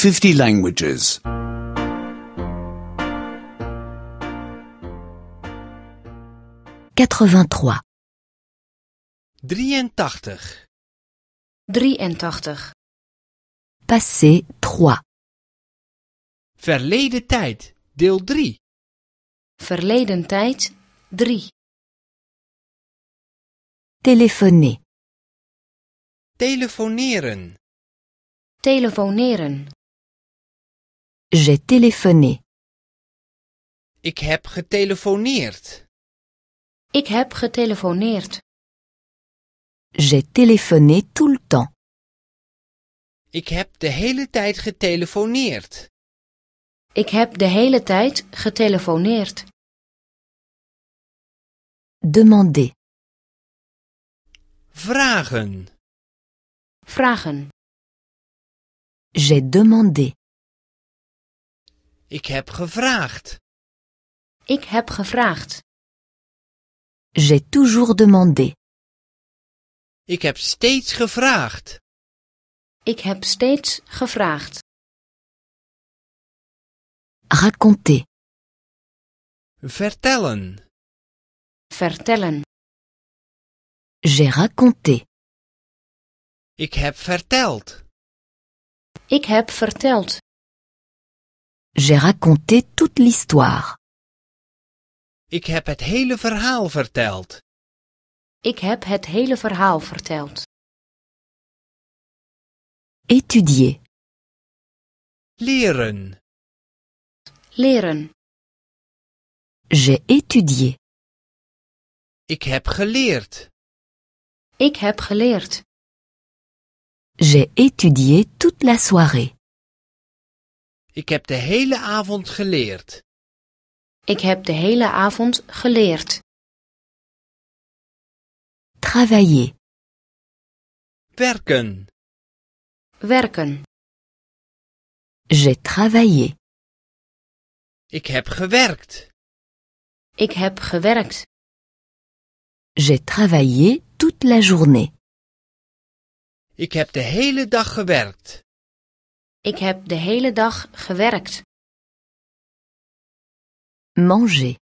50 languages. 83. 83. 83. Passé 3. Verleden tijd, deel 3. Verleden tijd 3. Téléphoner. Telefoneren. Telefoneren. J'ai téléphoné. Ik heb getelefoneerd. Ik heb getelefoneerd. J'ai téléphoné tout le temps. Ik heb de hele tijd getelefoneerd. Ik heb de hele tijd getelefoneerd. Demander. Vragen. Vragen. J'ai demandé. Ik heb gevraagd. Ik heb gevraagd. J'ai toujours demandé. Ik heb steeds gevraagd. Ik heb steeds gevraagd. Raconter. Vertellen. Vertellen. J'ai raconté. Ik heb verteld. Ik heb verteld. J'ai raconté toute l'histoire. Ik heb het hele verhaal verteld. Ik heb het hele verhaal verteld. Étudier. Leren. Leren. J'ai étudié. Ik heb geleerd. Ik heb geleerd. J'ai étudié toute la soirée. Ik heb de hele avond geleerd. Ik heb de hele avond geleerd. Travailler. Werken. Werken. J'ai travaillé. Ik heb gewerkt. Ik heb gewerkt. J'ai travaillé toute la journée. Ik heb de hele dag gewerkt. Ik heb de hele dag gewerkt. Manger.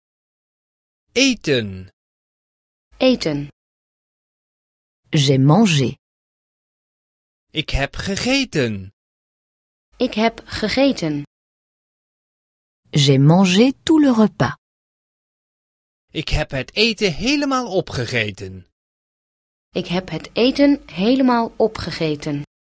Eten. Eten. J'ai mangé. Ik heb gegeten. Ik heb gegeten. J'ai mangé tout le repas. Ik heb het eten helemaal opgegeten. Ik heb het eten helemaal opgegeten.